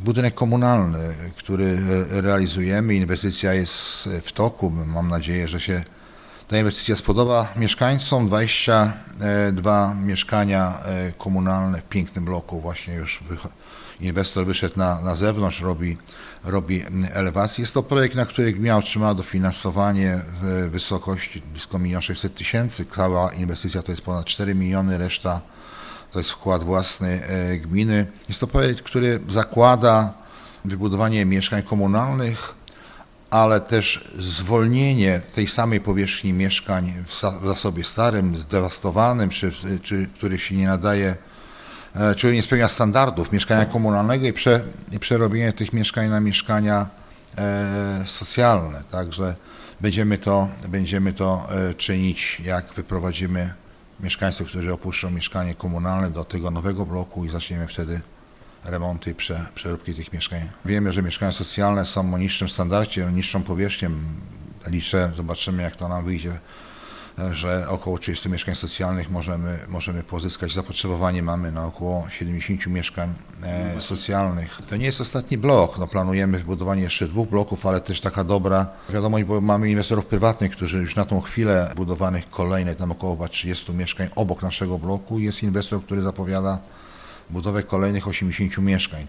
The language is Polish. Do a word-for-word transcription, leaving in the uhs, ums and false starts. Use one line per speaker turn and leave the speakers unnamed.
budynek komunalny, który realizujemy. Inwestycja jest w toku. Mam nadzieję, że się ta inwestycja spodoba mieszkańcom. dwadzieścia dwa mieszkania komunalne w pięknym bloku. Właśnie już inwestor wyszedł na, na zewnątrz, robi, robi elewację. Jest to projekt, na który gmina otrzymała dofinansowanie w wysokości blisko milion sześćset tysięcy. Cała inwestycja to jest ponad cztery miliony, reszta to jest wkład własny gminy. Jest to projekt, który zakłada wybudowanie mieszkań komunalnych, ale też zwolnienie tej samej powierzchni mieszkań w zasobie starym, zdewastowanym, czy, czy których się nie nadaje, czyli nie spełnia standardów mieszkania komunalnego i, prze, i przerobienie tych mieszkań na mieszkania e, socjalne. Także będziemy to, będziemy to e, czynić, jak wyprowadzimy mieszkańców, którzy opuszczą mieszkanie komunalne do tego nowego bloku i zaczniemy wtedy remonty i prze, przeróbki tych mieszkań. Wiemy, że mieszkania socjalne są o niższym standardzie, niższą powierzchnią. Liczę, zobaczymy jak to nam wyjdzie, że około trzydziestu mieszkań socjalnych możemy, możemy pozyskać. Zapotrzebowanie mamy na około siedemdziesięciu mieszkań e, socjalnych. To nie jest ostatni blok. No, planujemy wybudowanie jeszcze dwóch bloków, ale też taka dobra wiadomość, bo mamy inwestorów prywatnych, którzy już na tą chwilę budowanych kolejne, tam około trzydziestu mieszkań obok naszego bloku. Jest inwestor, który zapowiada budowę kolejnych osiemdziesięciu mieszkań.